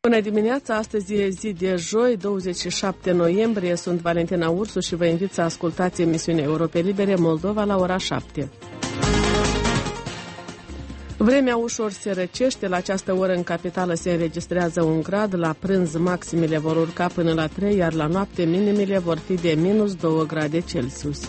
Bună dimineața, astăzi e zi de joi, 27 noiembrie, sunt Valentina Ursu și vă invit să ascultați emisiunea Europe Libere Moldova la ora 7. Vremea ușor se răcește, la această oră în capitală se înregistrează 1 grad, la prânz maximele vor urca până la 3, iar la noapte minimele vor fi de minus 2 grade Celsius.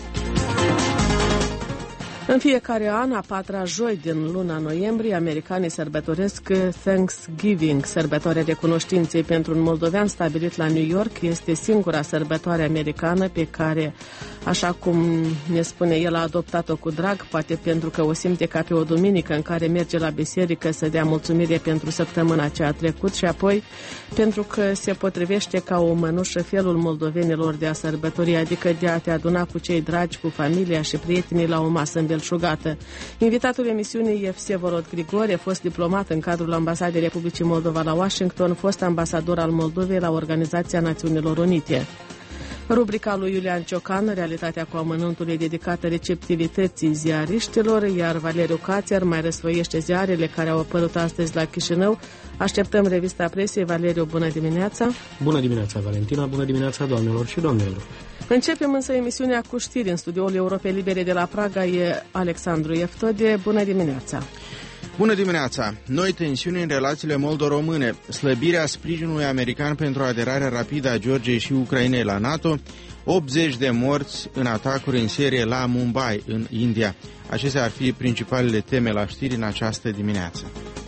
În fiecare an, a patra joi din luna noiembrie, americanii sărbătoresc Thanksgiving. Sărbătoarea recunoștinței pentru un moldovean stabilit la New York este singura sărbătoare americană pe care, așa cum ne spune el, a adoptat-o cu drag, poate pentru că o simte ca pe o duminică în care merge la biserică să dea mulțumire pentru săptămâna ce a trecut și apoi pentru că se potrivește ca o mănușă felul moldovenilor de a sărbători, adică de a te aduna cu cei dragi, cu familia și prietenii la o masă înbelșugată. Invitatul emisiunii e Vsevolod Grigore, fost diplomat în cadrul Ambasadei Republicii Moldova la Washington, fost ambasador al Moldovei la Organizația Națiunilor Unite. Rubrica lui Iulian Ciocan, Realitatea cu amănuntul, e dedicată receptivității ziariștilor, iar Valeriu Cațer mai răsfoiește ziarele care au apărut astăzi la Chișinău. Așteptăm revista presiei. Valeriu, bună dimineața! Bună dimineața, Valentina! Bună dimineața, doamnelor și domnilor! Începem însă emisiunea cu știri. În studioul Europe Libere de la Praga e Alexandru Eftode. Bună dimineața! Bună dimineața! Noi tensiuni în relațiile moldo-române, slăbirea sprijinului american pentru aderarea rapidă a Georgiei și Ucrainei la NATO, 80 de morți în atacuri în serie la Mumbai, în India. Acestea ar fi principalele teme la știri în această dimineață.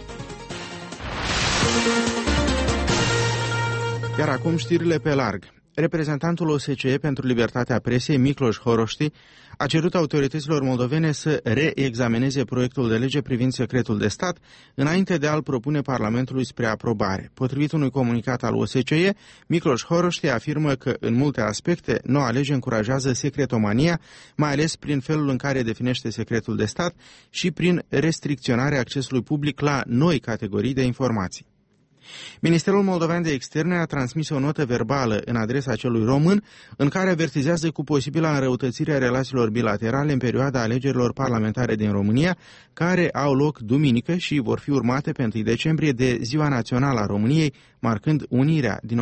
Iar acum știrile pe larg. Reprezentantul OSCE pentru libertatea presei, Miklos Horoști, a cerut autorităților moldovene să reexamineze proiectul de lege privind secretul de stat înainte de a-l propune Parlamentului spre aprobare. Potrivit unui comunicat al OSCE, Miklos Horoști afirmă că, în multe aspecte, noua lege încurajează secretomania, mai ales prin felul în care definește secretul de stat și prin restricționarea accesului public la noi categorii de informații. Ministerul Moldovean de Externe a transmis o notă verbală în adresa celui român în care avertizează cu posibila înrăutățire a relațiilor bilaterale în perioada alegerilor parlamentare din România, care au loc duminică și vor fi urmate pe 1 decembrie de Ziua Națională a României, marcând unirea din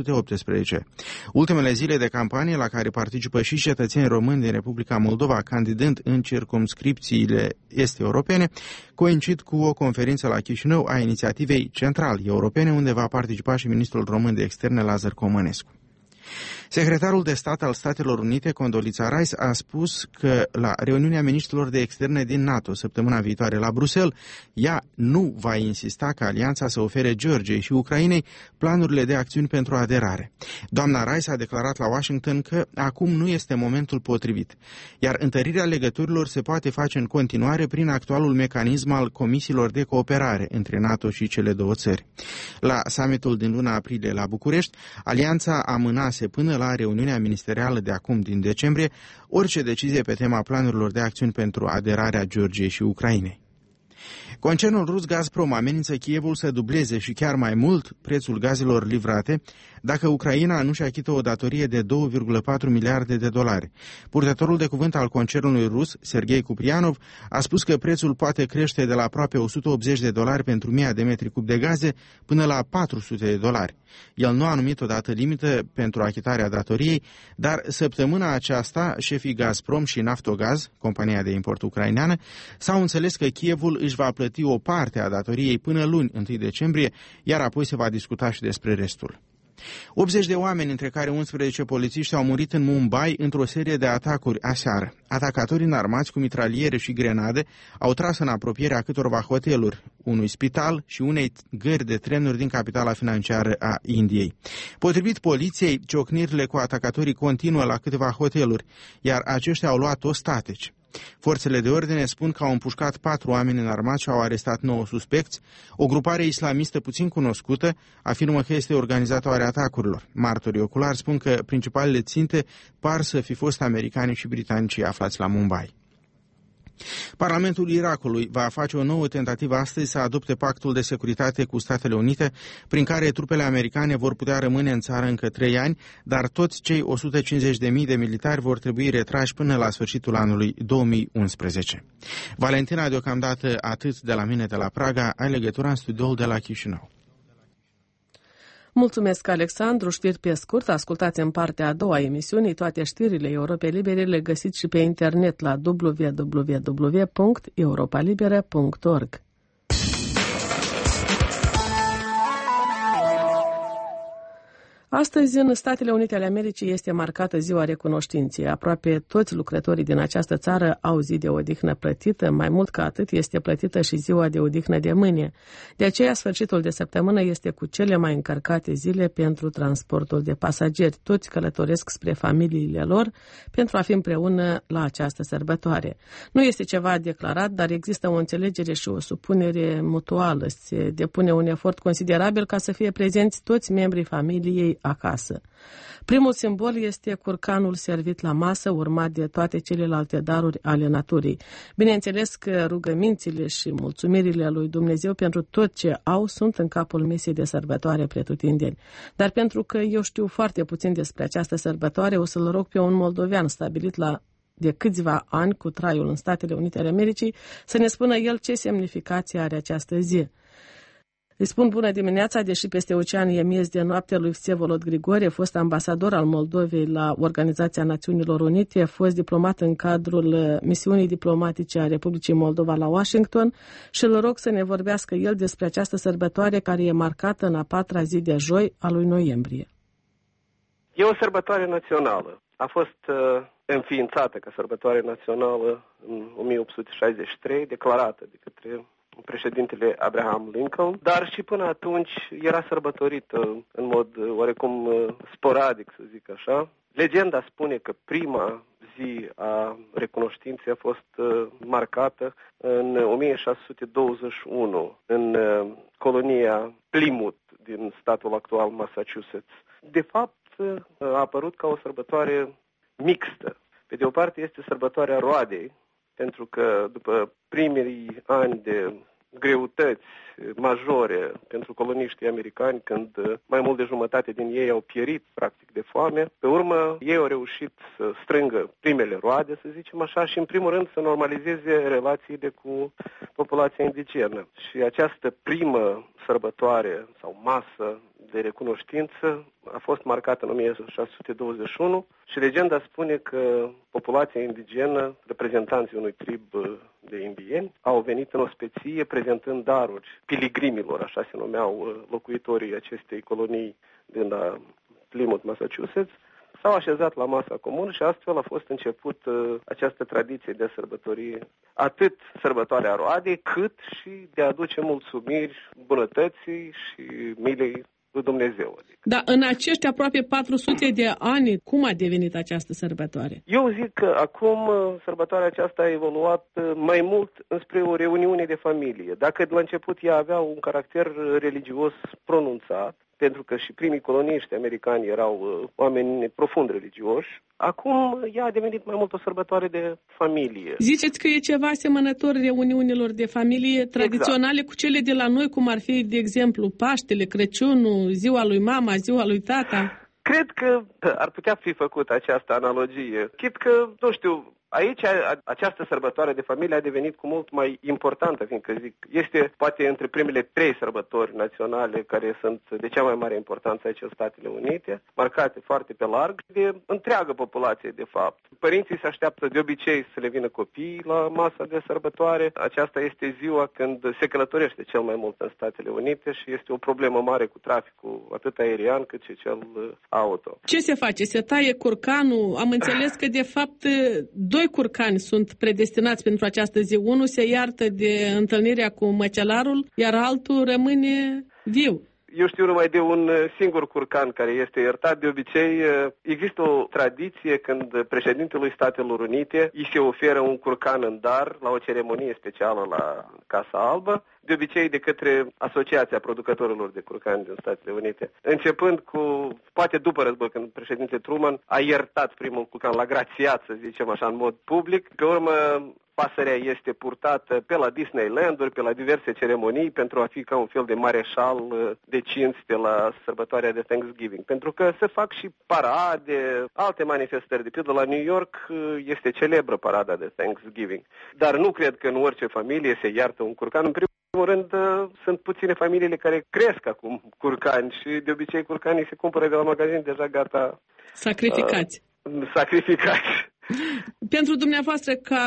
1918. Ultimele zile de campanie, la care participă și cetățeni români din Republica Moldova, candidând în circumscripțiile est-europene, coincid cu o conferință la Chișinău a inițiativei Central Europene, unde va participa și ministrul român de externe Lazar Comănescu. Secretarul de stat al Statelor Unite, Condoleezza Rice, a spus că la reuniunea miniștrilor de externe din NATO săptămâna viitoare la Bruxelles, ea nu va insista ca alianța să ofere Georgiei și Ucrainei planurile de acțiuni pentru aderare. Doamna Rice a declarat la Washington că acum nu este momentul potrivit, iar întărirea legăturilor se poate face în continuare prin actualul mecanism al comisiilor de cooperare între NATO și cele două țări. La summitul din luna aprilie la București, alianța amânase până la reuniunea ministerială de acum din decembrie orice decizie pe tema planurilor de acțiuni pentru aderarea Georgiei și Ucrainei. Concernul rus Gazprom amenință Kievul să dubleze și chiar mai mult prețul gazelor livrate dacă Ucraina nu-și achită o datorie de 2,4 miliarde de dolari. Purtătorul de cuvânt al concernului rus, Sergei Kuprianov, a spus că prețul poate crește de la aproape 180 de dolari pentru 1000 de metri cub de gaze până la 400 de dolari. El nu a numit o dată limită pentru achitarea datoriei, dar săptămâna aceasta șefii Gazprom și Naftogaz, compania de import ucraineană, s-au înțeles că Kievul își va plăti o parte a datoriei până luni, 1 decembrie, iar apoi se va discuta și despre restul. 80 de oameni, între care 11 polițiști, au murit în Mumbai într-o serie de atacuri aseară. Atacatorii înarmați cu mitraliere și grenade au tras în apropierea câtorva hoteluri, unui spital și unei gări de trenuri din capitala financiară a Indiei. Potrivit poliției, ciocnirile cu atacatorii continuă la câteva hoteluri, iar aceștia au luat ostateci. Forțele de ordine spun că au împușcat 4 oameni înarmați și au arestat 9 suspecți. O grupare islamistă puțin cunoscută afirmă că este organizatoarea atacurilor. Martorii oculari spun că principalele ținte par să fi fost americani și britanicii aflați la Mumbai. Parlamentul Irakului va face o nouă tentativă astăzi să adopte pactul de securitate cu Statele Unite, prin care trupele americane vor putea rămâne în țară încă 3 ani, dar toți cei 150.000 de militari vor trebui retrași până la sfârșitul anului 2011. Valentina, deocamdată atât de la mine de la Praga, ai legătura în studioul de la Chișinău. Mulțumesc, Alexandru. Știri pe scurt. Ascultați în partea a doua a emisiunii toate știrile Europei Libere, le găsiți și pe internet la www.europalibera.org. Astăzi, în Statele Unite ale Americii, este marcată Ziua Recunoștinței. Aproape toți lucrătorii din această țară au zi de odihnă plătită. Mai mult ca atât, este plătită și ziua de odihnă de mâine. De aceea, sfârșitul de săptămână este cu cele mai încărcate zile pentru transportul de pasageri. Toți călătoresc spre familiile lor pentru a fi împreună la această sărbătoare. Nu este ceva declarat, dar există o înțelegere și o supunere mutuală. Se depune un efort considerabil ca să fie prezenți toți membrii familiei acasă. Primul simbol este curcanul servit la masă, urmat de toate celelalte daruri ale naturii. Bineînțeles că rugămințile și mulțumirile lui Dumnezeu pentru tot ce au sunt în capul mesei de sărbătoare pretutindeni. Dar pentru că eu știu foarte puțin despre această sărbătoare, o să-l rog pe un moldovean stabilit de câțiva ani cu traiul în Statele Unite ale Americii să ne spună el ce semnificație are această zi. Îi spun bună dimineața, deși peste ocean e miez de noapte, lui Vsevolod Grigore, fost ambasador al Moldovei la Organizația Națiunilor Unite, a fost diplomat în cadrul misiunii diplomatice a Republicii Moldova la Washington și îl rog să ne vorbească el despre această sărbătoare care e marcată în a 4-a zi de joi a lui noiembrie. E o sărbătoare națională. A fost înființată ca sărbătoare națională în 1863, declarată de către președintele Abraham Lincoln, dar și până atunci era sărbătorită în mod oarecum sporadic, să zic așa. Legenda spune că prima zi a recunoștinței a fost marcată în 1621 în colonia Plymouth din statul actual Massachusetts. De fapt, a apărut ca o sărbătoare mixtă. Pe de o parte este sărbătoarea roadei, pentru că după primii ani de greutăți majore pentru coloniștii americani, când mai mult de jumătate din ei au pierit practic de foame, pe urmă ei au reușit să strângă primele roade, să zicem așa, și în primul rând să normalizeze relațiile cu populația indigenă. Și această primă sărbătoare sau masă de recunoștință a fost marcată în 1621 și legenda spune că populația indigenă, reprezentanții unui trib de indieni, au venit în ospeție prezentând daruri piligrimilor, așa se numeau locuitorii acestei colonii din Plymouth, Massachusetts. S-au așezat la masa comună și astfel a fost început această tradiție de a sărbători atât sărbătoarea roadei, cât și de a aduce mulțumiri bunătății și milei lui Dumnezeu. Dar în acești aproape 400 de ani, cum a devenit această sărbătoare? Eu zic că acum sărbătoarea aceasta a evoluat mai mult înspre o reuniune de familie. Dacă de la început ea avea un caracter religios pronunțat, pentru că și primii coloniști americani erau oameni profund religioși, acum ea a devenit mai mult o sărbătoare de familie. Ziceți că e ceva asemănător reuniunilor de familie tradiționale cu cele de la noi, cum ar fi, de exemplu, Paștele, Crăciunul, ziua lui mama, ziua lui tata? Cred că ar putea fi făcută această analogie. Chit că, nu știu, aici această sărbătoare de familie a devenit cu mult mai importantă, fiindcă zic, este poate între primele 3 sărbători naționale care sunt de cea mai mare importanță aici în Statele Unite, marcate foarte pe larg de întreagă populație, de fapt. Părinții se așteaptă de obicei să le vină copiii la masa de sărbătoare. Aceasta este ziua când se călătorește cel mai mult în Statele Unite și este o problemă mare cu traficul atât aerian cât și cel auto. Ce se face? Se taie curcanul? Am înțeles că de fapt 2 curcani sunt predestinați pentru această zi. Unul se iartă de întâlnirea cu măcelarul, iar altul rămâne viu. Eu știu numai de un singur curcan care este iertat. De obicei, există o tradiție când președintelui Statelor Unite îi se oferă un curcan în dar la o ceremonie specială la Casa Albă, de obicei de către Asociația Producătorilor de Curcani din Statele Unite. Începând cu, poate după război, când președinte Truman a iertat primul curcan, l-a grațiat, să zicem așa, în mod public. Pe urmă, pasărea este purtată pe la Disneyland-uri, pe la diverse ceremonii, pentru a fi ca un fel de mareșal de cinste la sărbătoarea de Thanksgiving. Pentru că se fac și parade, alte manifestări. De pildă la New York este celebră parada de Thanksgiving. Dar nu cred că în orice familie se iartă un curcan. În primul primul rând, sunt puține familiile care cresc acum curcani și de obicei curcanii se cumpără de la magazin deja gata sacrificați. Pentru dumneavoastră, ca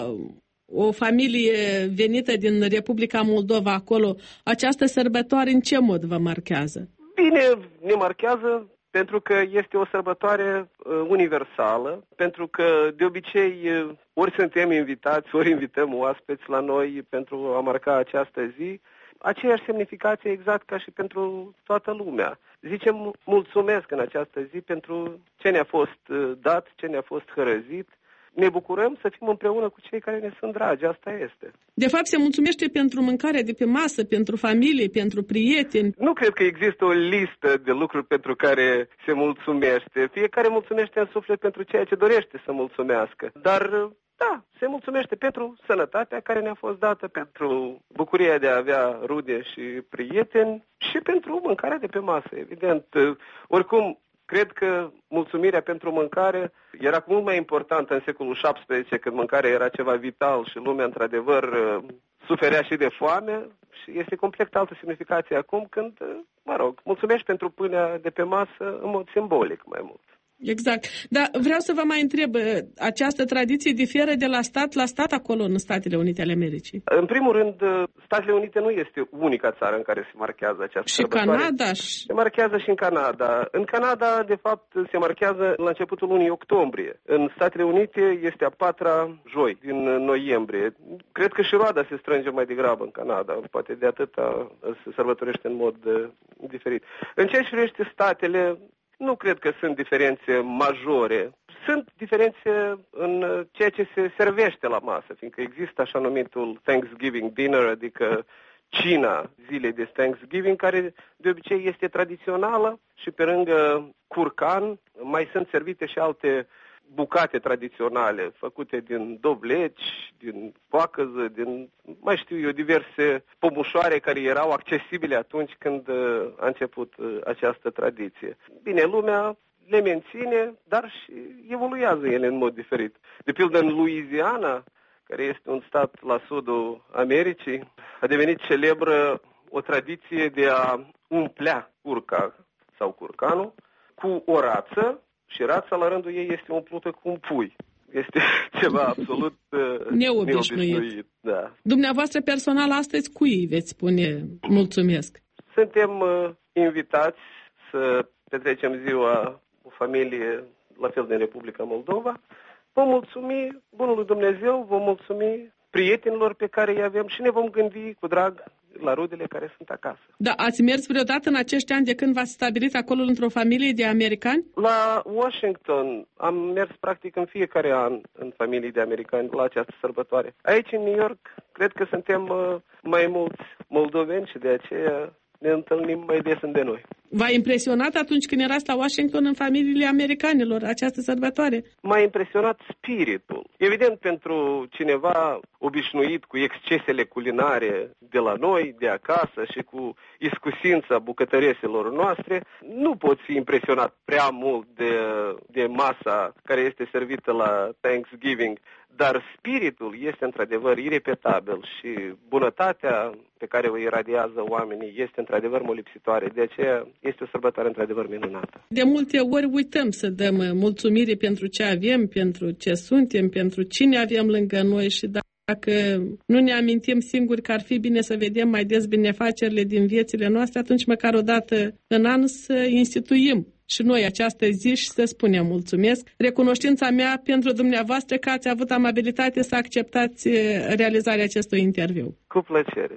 o familie venită din Republica Moldova acolo, această sărbătoare în ce mod vă marchează? Bine, ne marchează pentru că este o sărbătoare universală, pentru că de obicei ori suntem invitați, ori invităm oaspeți la noi pentru a marca această zi, aceeași semnificație exact ca și pentru toată lumea. Zicem mulțumesc în această zi pentru ce ne-a fost dat, ce ne-a fost hărăzit. Ne bucurăm să fim împreună cu cei care ne sunt dragi, asta este. De fapt, se mulțumește pentru mâncarea de pe masă, pentru familie, pentru prieteni. Nu cred că există o listă de lucruri pentru care se mulțumește. Fiecare mulțumește în suflet pentru ceea ce dorește să mulțumească. Dar, da, se mulțumește pentru sănătatea care ne-a fost dată, pentru bucuria de a avea rude și prieteni și pentru mâncarea de pe masă, evident. Oricum, cred că mulțumirea pentru mâncare era mult mai importantă în secolul XVII, când mâncarea era ceva vital și lumea, într-adevăr, suferea și de foame. Și este complet altă semnificație acum când, mulțumești pentru pâinea de pe masă în mod simbolic mai mult. Exact. Dar vreau să vă mai întreb, această tradiție diferă de la stat la stat acolo în Statele Unite ale Americii? În primul rând, Statele Unite nu este unica țară în care se marchează această sărbătoare. Canada? Se marchează și în Canada. În Canada, de fapt, se marchează la începutul lunii octombrie. În Statele Unite este a 4-a joi din noiembrie. Cred că și roada se strânge mai degrabă în Canada. Poate de atâta se sărbătorește în mod diferit. În ceea ce privește statele, nu cred că sunt diferențe majore. Sunt diferențe în ceea ce se servește la masă, fiindcă există așa numitul Thanksgiving dinner, adică cina zilei de Thanksgiving, care de obicei este tradițională și pe lângă curcan mai sunt servite și alte bucate tradiționale, făcute din dovleci, din poacăză, din, mai știu eu, diverse pomușoare care erau accesibile atunci când a început această tradiție. Bine, lumea le menține, dar și evoluează ele în mod diferit. De pildă, în Louisiana, care este un stat la sudul Americii, a devenit celebră o tradiție de a umplea curca sau curcanul cu o rață, și rața, la rândul ei, este umplută cu un pui. Este ceva absolut neobișnuit. Da. Dumneavoastră, personal, astăzi cui veți spune mulțumesc? Suntem invitați să petrecem ziua cu familie, la fel din Republica Moldova. Vom mulțumi bunului Dumnezeu, vom mulțumi prietenilor pe care îi avem și ne vom gândi cu drag la rudele care sunt acasă. Da, ați mers vreodată în acești ani de când v-ați stabilit acolo într-o familie de americani? La Washington am mers practic în fiecare an în familii de americani la această sărbătoare. Aici în New York cred că suntem mai mulți moldoveni și de aceea ne întâlnim mai des de noi. V-a impresionat atunci când erați la Washington în familiile americanilor această sărbătoare? M-a impresionat spiritul. Evident, pentru cineva obișnuit cu excesele culinare de la noi, de acasă și cu iscusința bucătăreselor noastre, nu poți fi impresionat prea mult de masa care este servită la Thanksgiving, dar spiritul este într-adevăr irepetabil și bunătatea pe care o iradiază oamenii este într-adevăr molipsitoare. De aceea este o sărbătoare într-adevăr minunată. De multe ori uităm să dăm mulțumire pentru ce avem, pentru ce suntem, pentru cine avem lângă noi și dacă nu ne amintim singuri că ar fi bine să vedem mai des binefacerile din viețile noastre, atunci măcar o dată în an să instituim și noi această zi și să spunem mulțumesc. Recunoștința mea pentru dumneavoastră că ați avut amabilitate să acceptați realizarea acestui interviu. Cu plăcere.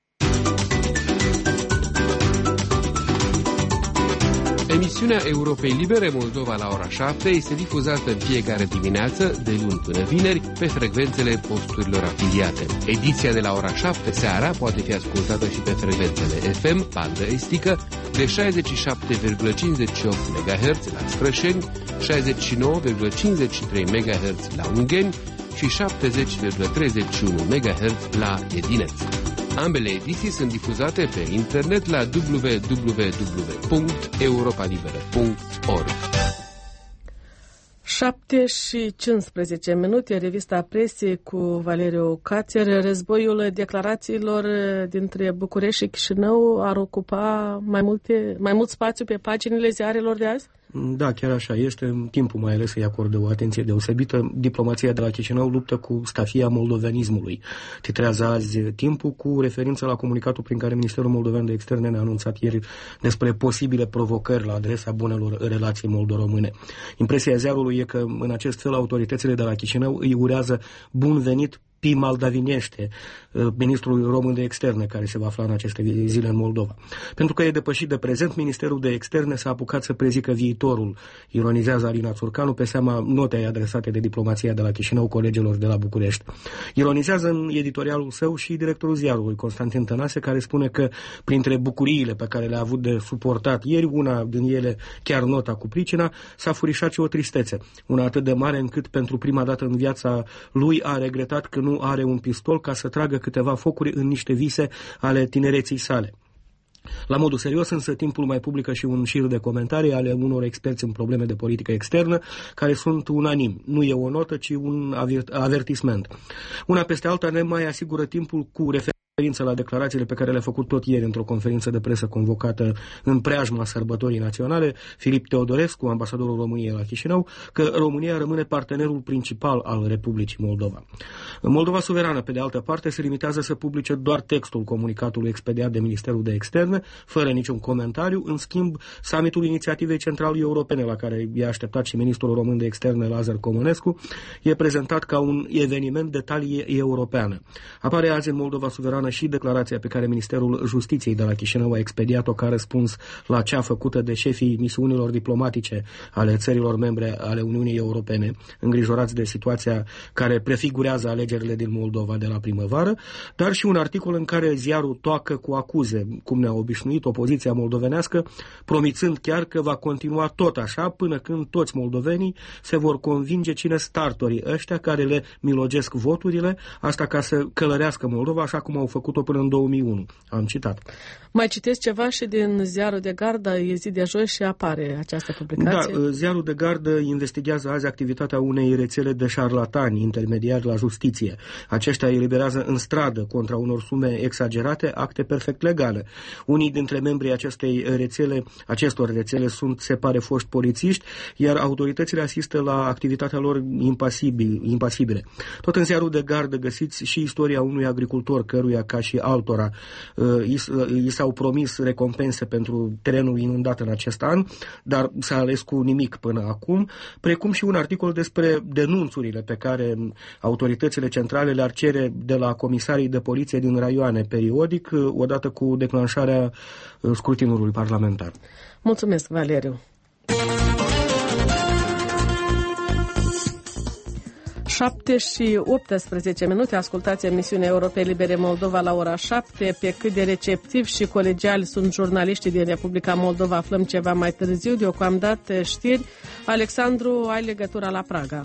Emisiunea Europei Libere Moldova la ora 7 este difuzată în fiecare dimineață, de luni până vineri, pe frecvențele posturilor afiliate. Ediția de la ora 7 seara poate fi ascultată și pe frecvențele FM, bandă estică, de 67,58 MHz la Strășeni, 69,53 MHz la Ungheni și 70,31 MHz la Edineț. Ambele ediții sunt difuzate pe internet la www.europalibera.org. 7:15, revista Presiei cu Valeriu Cațer. Războiul declarațiilor dintre București și Chișinău ar ocupa mai mult spațiu pe paginile ziarelor de azi? Da, chiar așa este. Timpul mai ales îi acordă o atenție deosebită. Diplomația de la Chișinău luptă cu stafia moldovenismului. Titrează azi Timpul cu referință la comunicatul prin care Ministerul Moldovean de Externe ne-a anunțat ieri despre posibile provocări la adresa bunelor relații moldo-române. Impresia ziarului e că în acest fel autoritățile de la Chișinău îi urează bun venit Maldavinește, ministrul român de externe, care se va afla în aceste zile în Moldova. Pentru că e depășit de prezent, Ministerul de Externe s-a apucat să prezică viitorul, ironizează Alina Țurcanu pe seama notei adresate de diplomația de la Chișinău colegilor de la București. Ironizează în editorialul său și directorul ziarului, Constantin Tănase, care spune că printre bucuriile pe care le-a avut de suportat ieri, una din ele, chiar nota cu pricina, s-a furișat și o tristețe, una atât de mare încât pentru prima dată în viața lui a regretat că nu are un pistol ca să tragă câteva focuri în niște vise ale tinereții sale. La modul serios, însă, Timpul mai publică și un șir de comentarii ale unor experți în probleme de politică externă, care sunt unanimi. Nu e o notă, ci un avertisment. Una peste alta ne mai asigură Timpul cu referință la declarațiile pe care le-a făcut tot ieri într-o conferință de presă convocată în preajma sărbătorii naționale, Filip Teodorescu, ambasadorul României la Chișinău, că România rămâne partenerul principal al Republicii Moldova. Moldova suverană, pe de altă parte, se limitează să publice doar textul comunicatului expediat de Ministerul de Externe, fără niciun comentariu. În schimb, summitul Inițiativei Centrale Europene, la care i-a așteptat și ministrul român de Externe, Lazar Comănescu, e prezentat ca un eveniment de talie europeană. Apare azi în Moldova suverană și declarația pe care Ministerul Justiției de la Chișinău a expediat-o ca răspuns la cea făcută de șefii misiunilor diplomatice ale țărilor membre ale Uniunii Europene, îngrijorați de situația care prefigurează alegerile din Moldova de la primăvară, dar și un articol în care ziarul toacă cu acuze, cum ne-a obișnuit opoziția moldovenească, promițând chiar că va continua tot așa până când toți moldovenii se vor convinge cine startorii ăștia care le milogesc voturile, asta ca să călărească Moldova așa cum au făcut-o până în 2001. Am citat. Mai citesc ceva și din ziarul de gardă, e zi de joi și apare această publicație. Da, ziarul de gardă investigează azi activitatea unei rețele de șarlatani intermediari la justiție. Aceștia eliberează în stradă, contra unor sume exagerate, acte perfect legale. Unii dintre membrii acestor rețele sunt, se pare, foști polițiști, iar autoritățile asistă la activitatea lor impasibile. Tot în ziarul de gardă găsiți și istoria unui agricultor căruia, ca și altora, i s-au promis recompense pentru terenul inundat în acest an, dar s-a ales cu nimic până acum, precum și un articol despre denunțurile pe care autoritățile centrale le-ar cere de la comisarii de poliție din raioane periodic, odată cu declanșarea scrutinului parlamentar. Mulțumesc, Valeriu. 7:18, ascultați emisiunea Europei Libere Moldova la ora 7. Pe cât de receptivi și colegiali sunt jurnaliștii din Republica Moldova, aflăm ceva mai târziu. Deocamdată știri. Alexandru, ai legătura la Praga.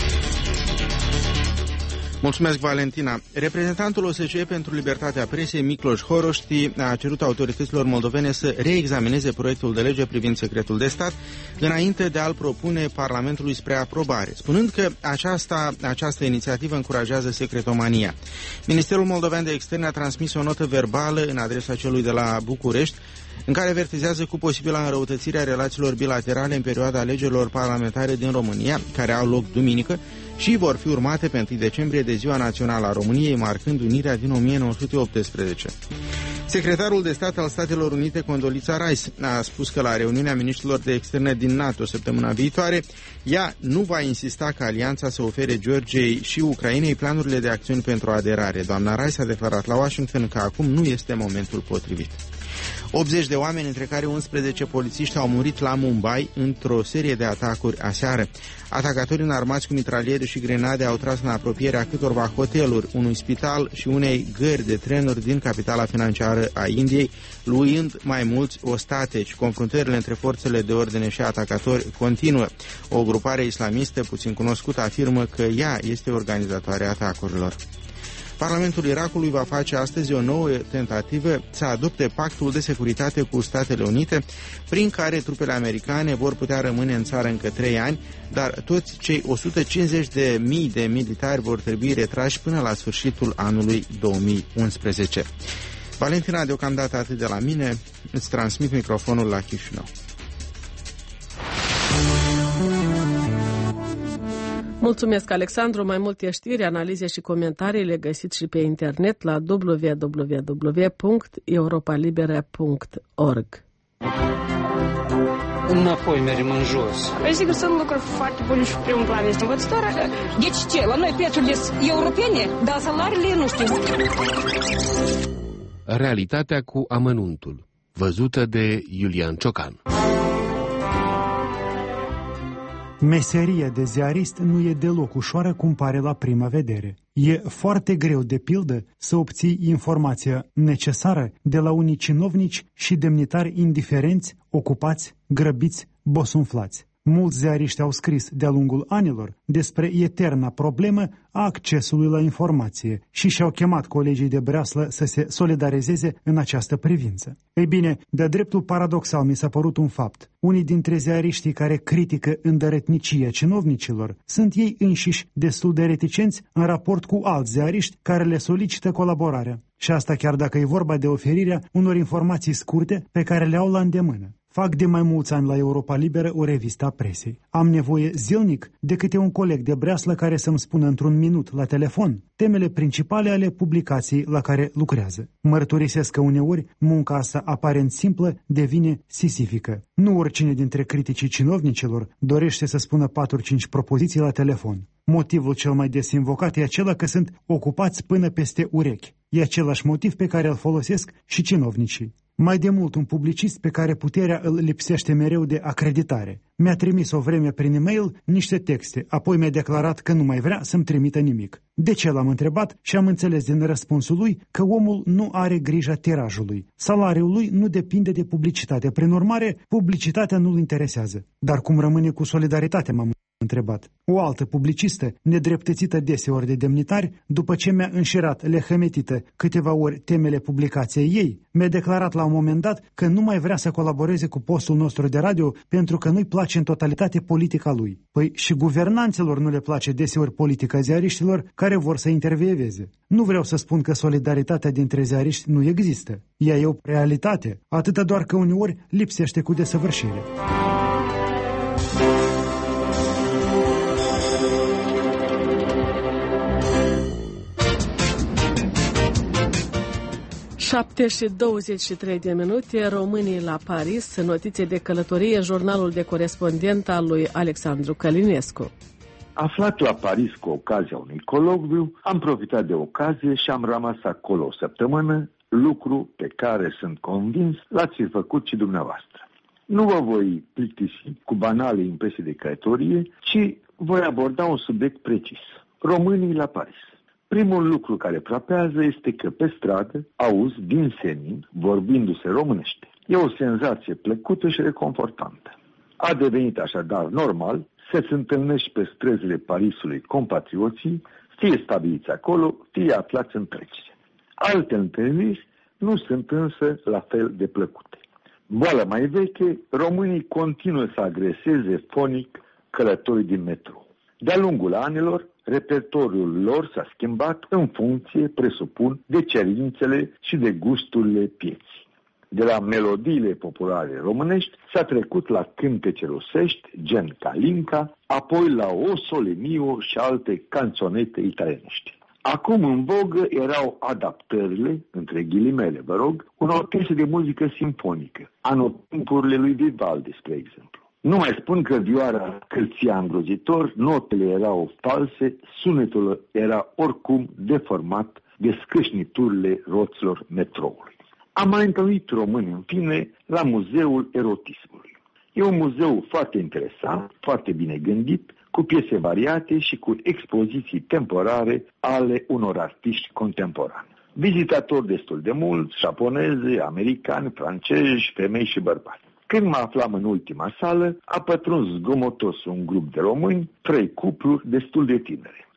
Mulțumesc, Valentina. Reprezentantul OSCE pentru libertatea presei, Miklos Horoști, a cerut autorităților moldovene să reexamineze proiectul de lege privind secretul de stat înainte de a-l propune Parlamentului spre aprobare, spunând că această inițiativă încurajează secretomania. Ministerul Moldovean de Externe a transmis o notă verbală în adresa celui de la București, în care avertizează cu posibila înrăutățire a relațiilor bilaterale în perioada alegerilor parlamentare din România, care au loc duminică, și vor fi urmate pe 1 decembrie de Ziua Națională a României, marcând unirea din 1918. Secretarul de stat al Statelor Unite, Condoleezza Rice, a spus că la reuniunea miniștrilor de externe din NATO săptămâna viitoare, ea nu va insista ca alianța să ofere Georgiei și Ucrainei planurile de acțiuni pentru aderare. Doamna Rice a declarat la Washington că acum nu este momentul potrivit. 80 de oameni, între care 11 polițiști, au murit la Mumbai într-o serie de atacuri aseară. Atacatorii înarmați cu mitraliere și grenade au tras în apropierea câtorva hoteluri, unui spital și unei gări de trenuri din capitala financiară a Indiei, luând mai mulți ostateci. Confruntările între forțele de ordine și atacatori continuă. O grupare islamistă puțin cunoscută afirmă că ea este organizatoarea atacurilor. Parlamentul Irakului va face astăzi o nouă tentativă să adopte pactul de securitate cu Statele Unite, prin care trupele americane vor putea rămâne în țară încă 3 ani, dar toți cei 150.000 de militari vor trebui retrași până la sfârșitul anului 2011. Valentina, deocamdată atât de la mine, îți transmit microfonul la Chișinău. Mulțumesc, Alexandru. Mai multe știri, analize și comentarii le găsiți și pe internet la www.europalibera.org. Înapoi mergem în jos. Sigur, sunt lucruri foarte bune și primul plan este învățătoarea. Deci ce? La noi plățurile europene, dar salariile nu știu. Realitatea cu amănuntul, văzută de Iulian Ciocan. Meseria de ziarist nu e deloc ușoară cum pare la prima vedere. E foarte greu, de pildă, să obții informația necesară de la unii cinovnici și demnitari indiferenți, ocupați, grăbiți, bosunflați. Mulți ziariști au scris de-a lungul anilor despre eterna problemă a accesului la informație și și-au chemat colegii de breaslă să se solidarizeze în această privință. Ei bine, de-a dreptul paradoxal mi s-a părut un fapt. Unii dintre ziariștii care critică îndărătnicia cinovnicilor sunt ei înșiși destul de reticenți în raport cu alți ziariști care le solicită colaborarea. Și asta chiar dacă e vorba de oferirea unor informații scurte pe care le au la îndemână. Fac de mai mulți ani la Europa Liberă o revistă a presei. Am nevoie zilnic de câte un coleg de breaslă care să-mi spună într-un minut la telefon temele principale ale publicației la care lucrează. Mărturisesc că uneori munca asta aparent simplă devine sisifică. Nu oricine dintre criticii cinovnicilor dorește să spună 4-5 propoziții la telefon. Motivul cel mai des invocat e acela că sunt ocupați până peste urechi. E același motiv pe care îl folosesc și cinovnicii. Mai de mult, un publicist pe care puterea îl lipsește mereu de acreditare. Mi-a trimis o vreme prin e-mail niște texte, apoi mi-a declarat că nu mai vrea să-mi trimită nimic. De ce l-am întrebat și am înțeles din răspunsul lui că omul nu are grija tirajului. Salariul lui nu depinde de publicitate, prin urmare, publicitatea nu-l interesează. Dar cum rămâne cu solidaritatea, m-am întrebat. O altă publicistă, nedreptățită deseori de demnitari, după ce mi-a înșirat lehămetită câteva ori temele publicației ei, mi-a declarat la un moment dat că nu mai vrea să colaboreze cu postul nostru de radio pentru că nu-i place în totalitate politica lui. Păi și guvernanților nu le place deseori politica ziariștilor care vor să intervieveze. Nu vreau să spun că solidaritatea dintre ziariști nu există. Ea e o realitate, atâta doar că uneori lipsește cu desăvârșire. Șapte și 23 de minute, românii la Paris, notițe de călătorie, jurnalul de corespondent al lui Alexandru Călinescu. Aflat la Paris cu ocazia unui colocviu, am profitat de ocazie și am rămas acolo o săptămână, lucru pe care sunt convins l-ați fi făcut și dumneavoastră. Nu vă voi plictisi cu banale impresii de călătorie, ci voi aborda un subiect precis. Românii la Paris. Primul lucru care frapează este că pe stradă auzi din senin vorbindu-se românește. E o senzație plăcută și reconfortantă. A devenit așadar normal să-ți întâlnești pe străzile Parisului compatrioții, fie stabiliți acolo, fie aflați în trecere. Alte întâlniri nu sunt însă la fel de plăcute. Boală mai veche, românii continuă să agreseze fonic călătorii din metrou. De-a lungul anilor, repertoriul lor s-a schimbat în funcție, presupun, de cerințele și de gusturile pieții. De la melodiile populare românești s-a trecut la cântece rusești, gen Kalinka, apoi la O Sole Mio și alte canțonete italienești. Acum în vogă erau adaptările, între ghilimele vă rog, unor piese de muzică simfonică, anotimpurile lui Vivaldi, spre exemplu. Nu mai spun că vioara cârția îngrozitor, notele erau false, sunetul era oricum deformat de scâșniturile roților metroului. Am mai întâlnit români, în fine, la Muzeul Erotismului. E un muzeu foarte interesant, foarte bine gândit, cu piese variate și cu expoziții temporare ale unor artiști contemporani. Vizitatori destul de mulți, japoneze, americani, francezi, femei și bărbați. Când mă aflam în ultima sală, a pătruns zgomotos un grup de români, 3 cupluri destul de tinere.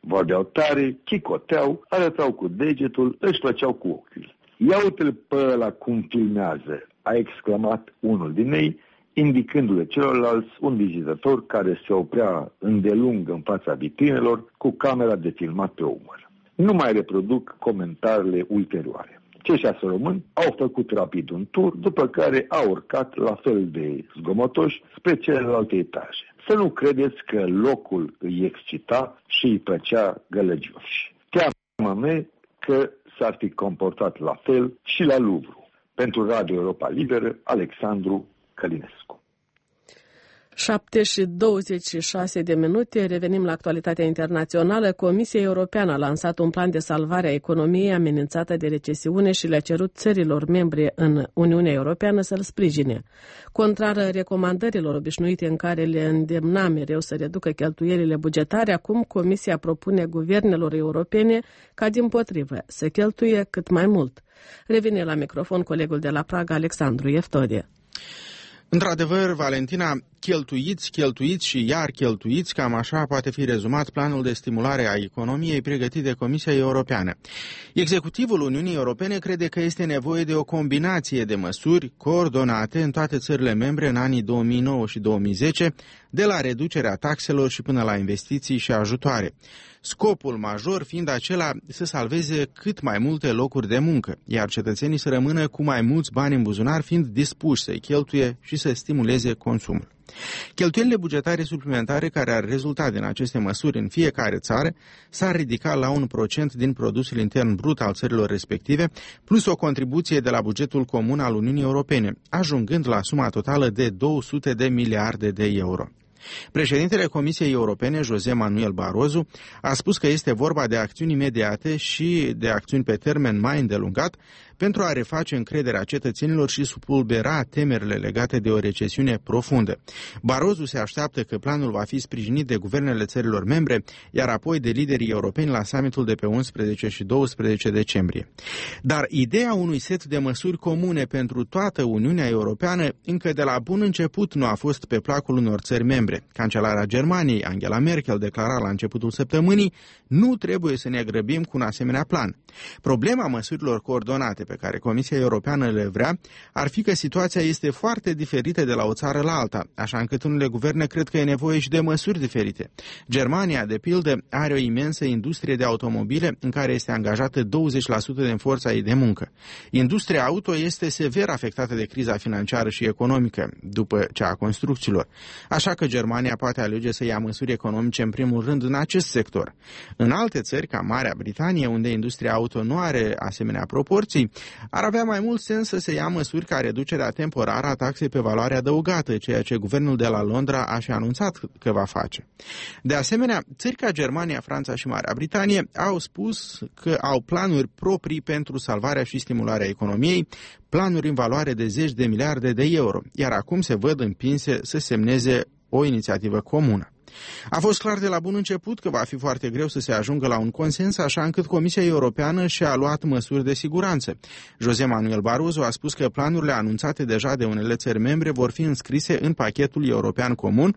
Vorbeau tare, chicoteau, arătau cu degetul, își făceau cu ochiul. Ia uite-l pe ăla cum filmează, a exclamat unul din ei, indicându-le celorlalți un vizitator care se oprea îndelung în fața vitrinelor cu camera de filmat pe umăr. Nu mai reproduc comentariile ulterioare. Cei 6 români au făcut rapid un tur, după care au urcat la fel de zgomotoși spre celelalte etaje. Să nu credeți că locul îi excita și îi făcea gălăgioși. Teamă-me că s-ar fi comportat la fel și la Louvre. Pentru Radio Europa Liberă, Alexandru Călinescu. 7:26, revenim la actualitatea internațională. Comisia Europeană a lansat un plan de salvare a economiei amenințată de recesiune și le-a cerut țărilor membre în Uniunea Europeană să-l sprijine. Contrar recomandărilor obișnuite în care le îndemna mereu să reducă cheltuielile bugetare, acum Comisia propune guvernelor europene ca dimpotrivă să cheltuie cât mai mult. Revine la microfon colegul de la Praga, Alexandru Ieftorie. Într-adevăr, Valentina, cheltuiți și iar cheltuiți, cam așa poate fi rezumat planul de stimulare a economiei pregătit de Comisia Europeană. Executivul Uniunii Europene crede că este nevoie de o combinație de măsuri coordonate în toate țările membre în anii 2009 și 2010, de la reducerea taxelor și până la investiții și ajutoare. Scopul major fiind acela să salveze cât mai multe locuri de muncă, iar cetățenii să rămână cu mai mulți bani în buzunar, fiind dispuși să-i cheltuie și să stimuleze consumul. Cheltuielile bugetare suplimentare care ar rezulta din aceste măsuri în fiecare țară s-ar ridica la 1% din produsul intern brut al țărilor respective, plus o contribuție de la bugetul comun al Uniunii Europene, ajungând la suma totală de 200 de miliarde de euro. Președintele Comisiei Europene, José Manuel Barroso, a spus că este vorba de acțiuni imediate și de acțiuni pe termen mai îndelungat pentru a reface încrederea cetățenilor și spulbera temerile legate de o recesiune profundă. Barroso se așteaptă că planul va fi sprijinit de guvernele țărilor membre, iar apoi de liderii europeni la summitul de pe 11 și 12 decembrie. Dar ideea unui set de măsuri comune pentru toată Uniunea Europeană încă de la bun început nu a fost pe placul unor țări membre. Cancelara Germaniei, Angela Merkel, declara la începutul săptămânii: nu trebuie să ne grăbim cu un asemenea plan. Problema măsurilor coordonate pe care Comisia Europeană le vrea ar fi că situația este foarte diferită de la o țară la alta, așa încât unele guverne cred că e nevoie și de măsuri diferite. Germania, de pildă, are o imensă industrie de automobile în care este angajată 20% din forța ei de muncă. Industria auto este sever afectată de criza financiară și economică, după cea a construcțiilor. Așa că Germania poate alege să ia măsuri economice în primul rând în acest sector. În alte țări, ca Marea Britanie, unde industria auto nu are asemenea proporții, ar avea mai mult sens să se ia măsuri ca reducerea temporară a taxei pe valoare adăugată, ceea ce guvernul de la Londra a și anunțat că va face. De asemenea, țări ca Germania, Franța și Marea Britanie au spus că au planuri proprii pentru salvarea și stimularea economiei, planuri în valoare de 10 de miliarde de euro, iar acum se văd împinse să semneze o inițiativă comună. A fost clar de la bun început că va fi foarte greu să se ajungă la un consens, așa încât Comisia Europeană și-a luat măsuri de siguranță. José Manuel Barroso a spus că planurile anunțate deja de unele țări membre vor fi înscrise în pachetul european comun,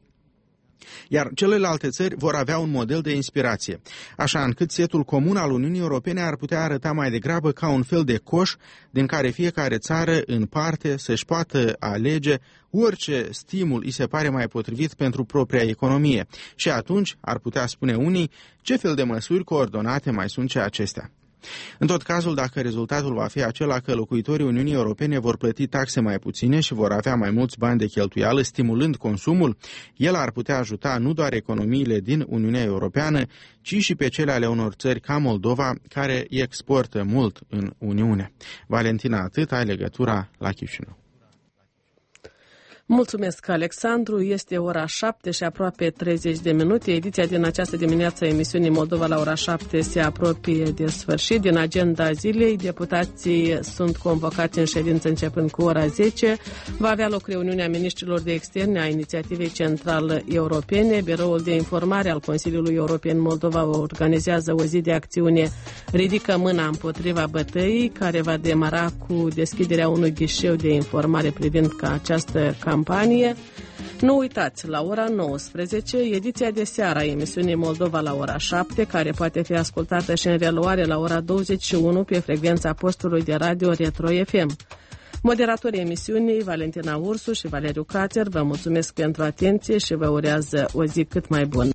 iar celelalte țări vor avea un model de inspirație, așa încât setul comun al Uniunii Europene ar putea arăta mai degrabă ca un fel de coș din care fiecare țară în parte să-și poată alege orice stimul îi se pare mai potrivit pentru propria economie și atunci, ar putea spune unii, ce fel de măsuri coordonate mai sunt ce acestea. În tot cazul, dacă rezultatul va fi acela că locuitorii Uniunii Europene vor plăti taxe mai puține și vor avea mai mulți bani de cheltuială, stimulând consumul, el ar putea ajuta nu doar economiile din Uniunea Europeană, ci și pe cele ale unor țări ca Moldova, care exportă mult în Uniune. Valentina, atât, ai legătura la Chișinău. Mulțumesc, Alexandru. Este ora 7 și aproape 30 de minute. Ediția din această dimineață a emisiunii Moldova la ora 7 se apropie de sfârșit. Din agenda zilei, deputații sunt convocați în ședință începând cu ora 10. Va avea loc reuniunea ministrilor de externe a Inițiativei Central Europene. Biroul de informare al Consiliului European Moldova organizează o zi de acțiune Ridică mâna împotriva bătăii, care va demara cu deschiderea unui ghișeu de informare privind ca această campanie. Nu uitați, la ora 19, ediția de seară a emisiunii Moldova la ora 7, care poate fi ascultată și în reluare la ora 21 pe frecvența postului de radio Retro FM. Moderatorii emisiunii, Valentina Ursu și Valeriu Cater, vă mulțumesc pentru atenție și vă urează o zi cât mai bună.